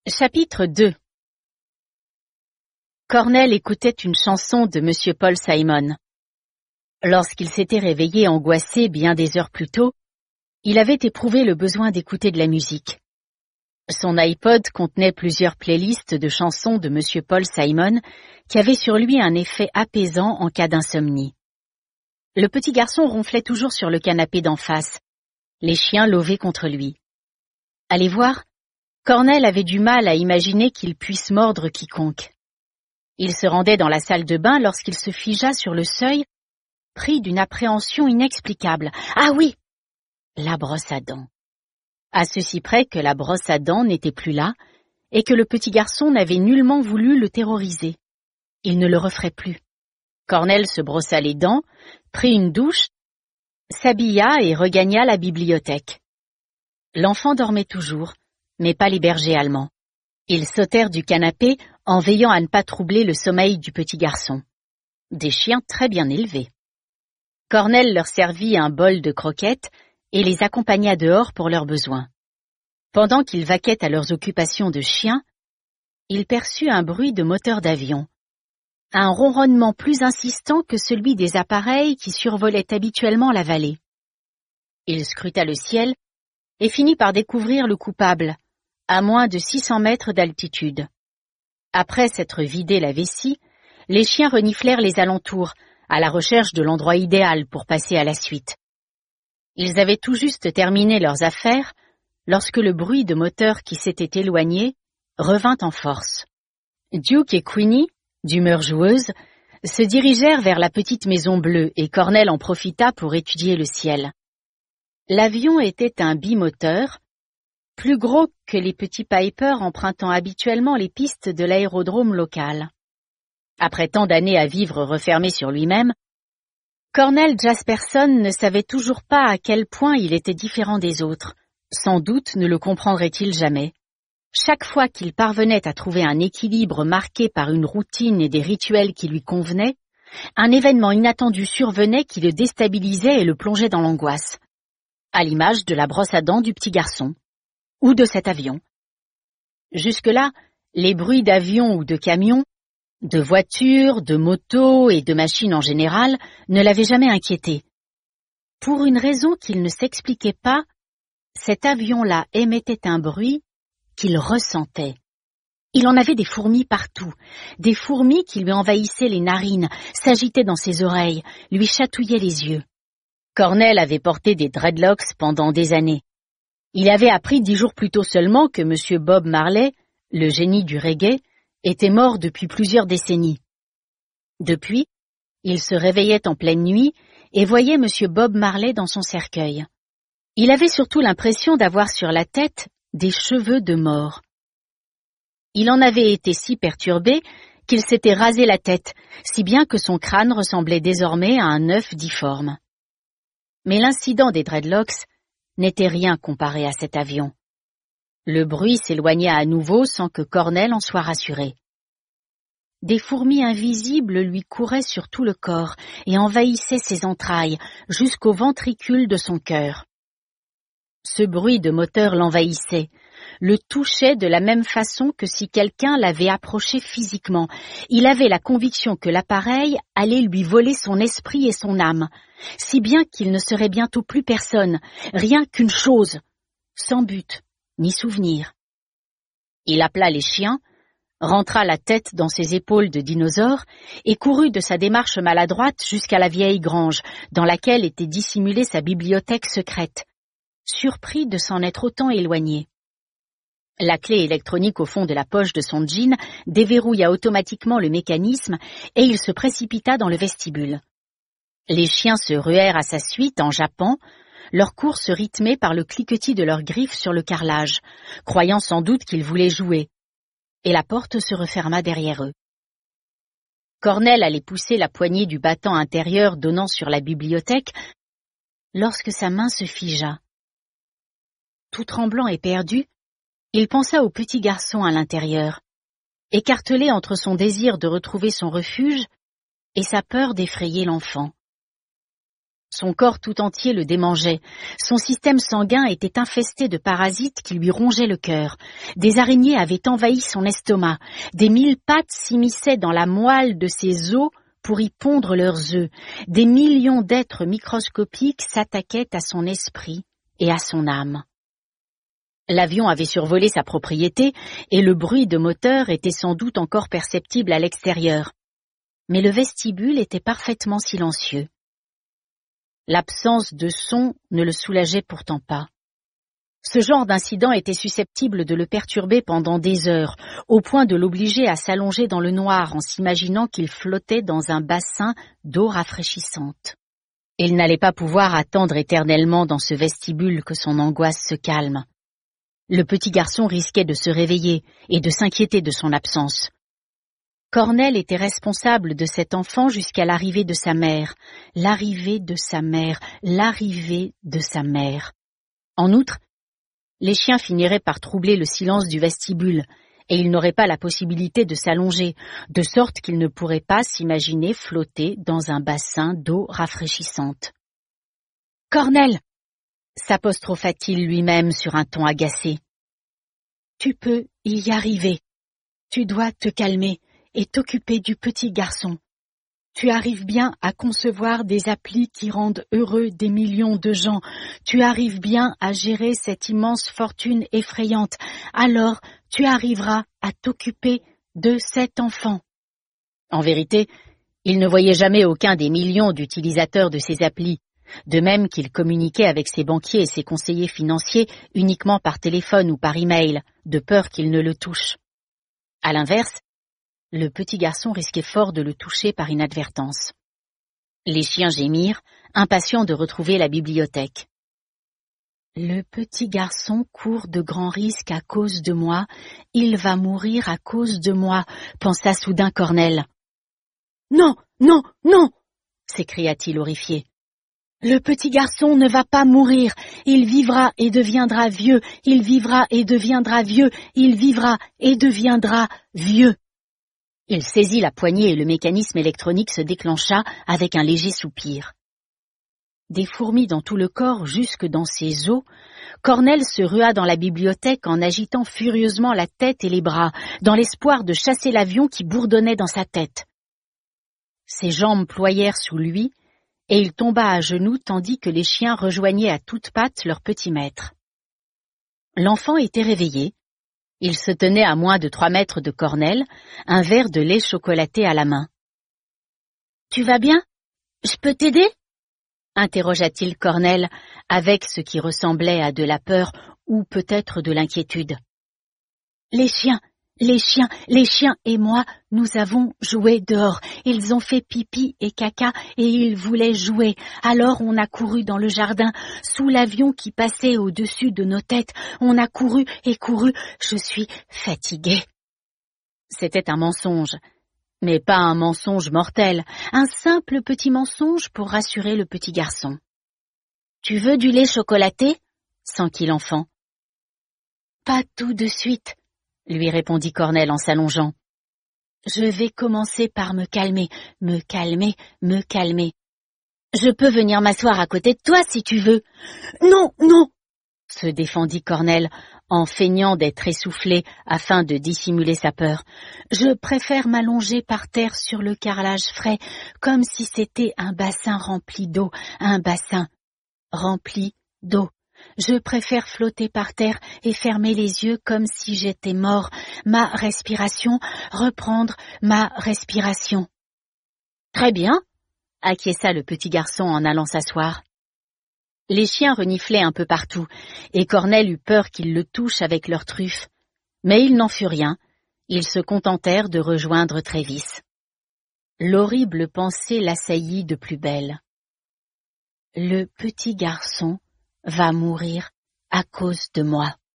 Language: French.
Chapitre 2. Cornell écoutait une chanson de M. Paul Simon. Lorsqu'il s'était réveillé angoissé bien des heures plus tôt, il avait éprouvé le besoin d'écouter de la musique. Son iPod contenait plusieurs playlists de chansons de M. Paul Simon qui avaient sur lui un effet apaisant en cas d'insomnie. Le petit garçon ronflait toujours sur le canapé d'en face. Les chiens lauvaient contre lui. Allez voir, Cornell avait du mal à imaginer qu'il puisse mordre quiconque. Il se rendait dans la salle de bain lorsqu'il se figea sur le seuil, pris d'une appréhension inexplicable. Ah oui! La brosse à dents. À ceci près que la brosse à dents n'était plus là, et que le petit garçon n'avait nullement voulu le terroriser. Il ne le referait plus. Cornell se brossa les dents, prit une douche, s'habilla et regagna la bibliothèque. L'enfant dormait toujours, mais pas les bergers allemands. Ils sautèrent du canapé en veillant à ne pas troubler le sommeil du petit garçon. Des chiens très bien élevés. Cornell leur servit un bol de croquettes et les accompagna dehors pour leurs besoins. Pendant qu'ils vaquaient à leurs occupations de chiens, il perçut un bruit de moteur d'avion, un ronronnement plus insistant que celui des appareils qui survolaient habituellement la vallée. Il scruta le ciel et finit par découvrir le coupable, à moins de 600 mètres d'altitude. Après s'être vidé la vessie, les chiens reniflèrent les alentours, à la recherche de l'endroit idéal pour passer à la suite. Ils avaient tout juste terminé leurs affaires lorsque le bruit de moteur qui s'était éloigné revint en force. Duke et Queenie, d'humeur joueuse, se dirigèrent vers la petite maison bleue et Cornell en profita pour étudier le ciel. L'avion était un bimoteur, plus gros que les petits Piper empruntant habituellement les pistes de l'aérodrome local. Après tant d'années à vivre refermé sur lui-même, Cornell Jasperson ne savait toujours pas à quel point il était différent des autres. Sans doute ne le comprendrait-il jamais. Chaque fois qu'il parvenait à trouver un équilibre marqué par une routine et des rituels qui lui convenaient, un événement inattendu survenait qui le déstabilisait et le plongeait dans l'angoisse, à l'image de la brosse à dents du petit garçon. Ou de cet avion. Jusque-là, les bruits d'avions ou de camions, de voitures, de motos et de machines en général ne l'avaient jamais inquiété. Pour une raison qu'il ne s'expliquait pas, cet avion-là émettait un bruit qu'il ressentait. Il en avait des fourmis partout, des fourmis qui lui envahissaient les narines, s'agitaient dans ses oreilles, lui chatouillaient les yeux. Cornell avait porté des dreadlocks pendant des années. Il avait appris 10 jours plus tôt seulement que M. Bob Marley, le génie du reggae, était mort depuis plusieurs décennies. Depuis, il se réveillait en pleine nuit et voyait M. Bob Marley dans son cercueil. Il avait surtout l'impression d'avoir sur la tête des cheveux de mort. Il en avait été si perturbé qu'il s'était rasé la tête, si bien que son crâne ressemblait désormais à un œuf difforme. Mais l'incident des dreadlocks n'était rien comparé à cet avion. Le bruit s'éloigna à nouveau sans que Cornell en soit rassuré. Des fourmis invisibles lui couraient sur tout le corps et envahissaient ses entrailles jusqu'au ventricule de son cœur. Ce bruit de moteur l'envahissait, le touchait de la même façon que si quelqu'un l'avait approché physiquement. Il avait la conviction que l'appareil allait lui voler son esprit et son âme, si bien qu'il ne serait bientôt plus personne, rien qu'une chose, sans but, ni souvenir. Il appela les chiens, rentra la tête dans ses épaules de dinosaure et courut de sa démarche maladroite jusqu'à la vieille grange, dans laquelle était dissimulée sa bibliothèque secrète, surpris de s'en être autant éloigné. La clé électronique au fond de la poche de son jean déverrouilla automatiquement le mécanisme et il se précipita dans le vestibule. Les chiens se ruèrent à sa suite en jappant, leur course rythmée par le cliquetis de leurs griffes sur le carrelage, croyant sans doute qu'ils voulaient jouer, et la porte se referma derrière eux. Cornell allait pousser la poignée du battant intérieur donnant sur la bibliothèque lorsque sa main se figea. Tout tremblant et perdu, il pensa au petit garçon à l'intérieur, écartelé entre son désir de retrouver son refuge et sa peur d'effrayer l'enfant. Son corps tout entier le démangeait. Son système sanguin était infesté de parasites qui lui rongeaient le cœur. Des araignées avaient envahi son estomac. Des mille pattes s'immisçaient dans la moelle de ses os pour y pondre leurs œufs. Des millions d'êtres microscopiques s'attaquaient à son esprit et à son âme. L'avion avait survolé sa propriété et le bruit de moteur était sans doute encore perceptible à l'extérieur. Mais le vestibule était parfaitement silencieux. L'absence de son ne le soulageait pourtant pas. Ce genre d'incident était susceptible de le perturber pendant des heures, au point de l'obliger à s'allonger dans le noir en s'imaginant qu'il flottait dans un bassin d'eau rafraîchissante. Il n'allait pas pouvoir attendre éternellement dans ce vestibule que son angoisse se calme. Le petit garçon risquait de se réveiller et de s'inquiéter de son absence. Cornel était responsable de cet enfant jusqu'à l'arrivée de sa mère, l'arrivée de sa mère, l'arrivée de sa mère. En outre, les chiens finiraient par troubler le silence du vestibule, et il n'aurait pas la possibilité de s'allonger, de sorte qu'il ne pourrait pas s'imaginer flotter dans un bassin d'eau rafraîchissante. « Cornel !» s'apostropha-t-il lui-même sur un ton agacé. « Tu peux y arriver. Tu dois te calmer et t'occuper du petit garçon. Tu arrives bien à concevoir des applis qui rendent heureux des millions de gens. Tu arrives bien à gérer cette immense fortune effrayante. Alors, tu arriveras à t'occuper de cet enfant. » En vérité, il ne voyait jamais aucun des millions d'utilisateurs de ces applis, de même qu'il communiquait avec ses banquiers et ses conseillers financiers uniquement par téléphone ou par email, de peur qu'ils ne le touchent. À l'inverse, le petit garçon risquait fort de le toucher par inadvertance. Les chiens gémirent, impatients de retrouver la bibliothèque. « Le petit garçon court de grands risques à cause de moi, il va mourir à cause de moi, pensa soudain Cornel. « Non, non, non !» s'écria-t-il horrifié. « Le petit garçon ne va pas mourir, il vivra et deviendra vieux, il vivra et deviendra vieux, il vivra et deviendra vieux. » Il saisit la poignée et le mécanisme électronique se déclencha avec un léger soupir. Des fourmis dans tout le corps jusque dans ses os, Cornel se rua dans la bibliothèque en agitant furieusement la tête et les bras, dans l'espoir de chasser l'avion qui bourdonnait dans sa tête. Ses jambes ployèrent sous lui, et il tomba à genoux tandis que les chiens rejoignaient à toutes pattes leur petit maître. L'enfant était réveillé. Il se tenait à moins de 3 mètres de Cornel, un verre de lait chocolaté à la main. « Tu vas bien? Je peux t'aider » interrogea-t-il Cornel avec ce qui ressemblait à de la peur ou peut-être de l'inquiétude. « Les chiens et moi, nous avons joué dehors. Ils ont fait pipi et caca et ils voulaient jouer. Alors on a couru dans le jardin, sous l'avion qui passait au-dessus de nos têtes. On a couru et couru. Je suis fatiguée. » C'était un mensonge, mais pas un mensonge mortel, un simple petit mensonge pour rassurer le petit garçon. « Tu veux du lait chocolaté ?» s'enquit l'enfant. « Pas tout de suite, » lui répondit Cornel en s'allongeant. « Je vais commencer par me calmer. Je peux venir m'asseoir à côté de toi si tu veux. »« Non, non !» se défendit Cornel en feignant d'être essoufflé afin de dissimuler sa peur. « Je préfère m'allonger par terre sur le carrelage frais, comme si c'était un bassin rempli d'eau, un bassin rempli d'eau. Je préfère flotter par terre et fermer les yeux comme si j'étais mort. Reprendre ma respiration. »« Très bien, » acquiesça le petit garçon en allant s'asseoir. Les chiens reniflaient un peu partout, et Cornel eut peur qu'ils le touchent avec leurs truffes. Mais il n'en fut rien, ils se contentèrent de rejoindre Trévis. L'horrible pensée l'assaillit de plus belle. Le petit garçon va mourir à cause de moi.